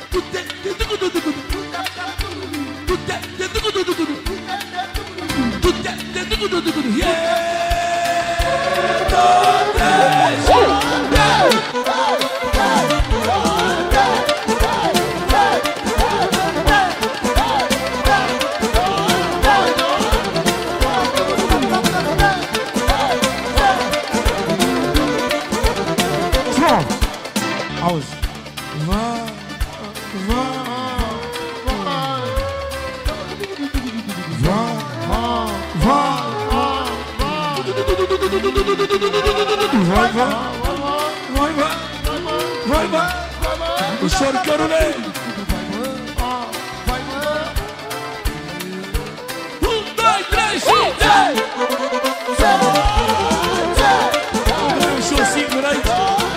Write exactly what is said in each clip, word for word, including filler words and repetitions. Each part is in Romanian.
Auzi. Va, va, va, va, va, vai, vai, vai, vai, vai, vai, ușor, cărule. Un, doi, trei și dai! Vreau și o singură aici.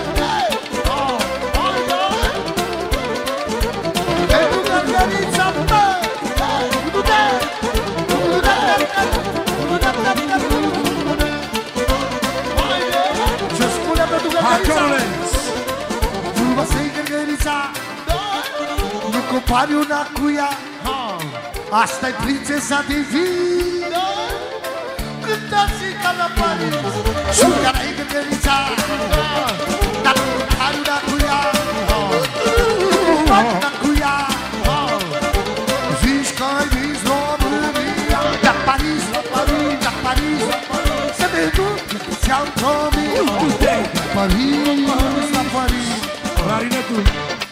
Nu compari una cu ea, asta-i prințesa de vin. Cântați ca la Paris și care-i gânderița, dar nu compari una cu ea, nu compari una cu ea. Zici că ai vis România, de Paris, la Paris, de Paris, la Paris. Se ne duc, ți-am promis, de Paris, la Paris. Clarinetul.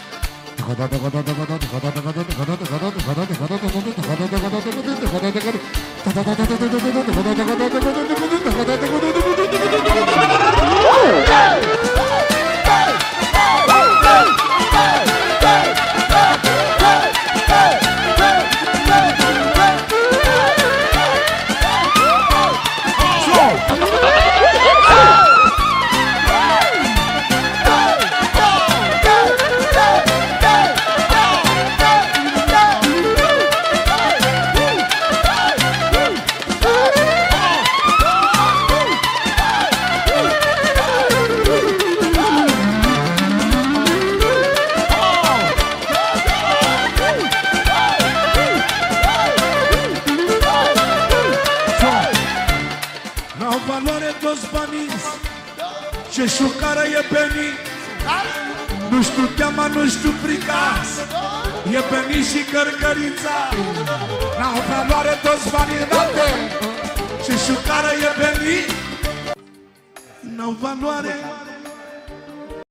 Ce șucară e Beni, nu știu teama, nu știu pricas. E Beni și cărcărița, n-au valoare toți banii date. Ce șucară e Beni, n-au valoare.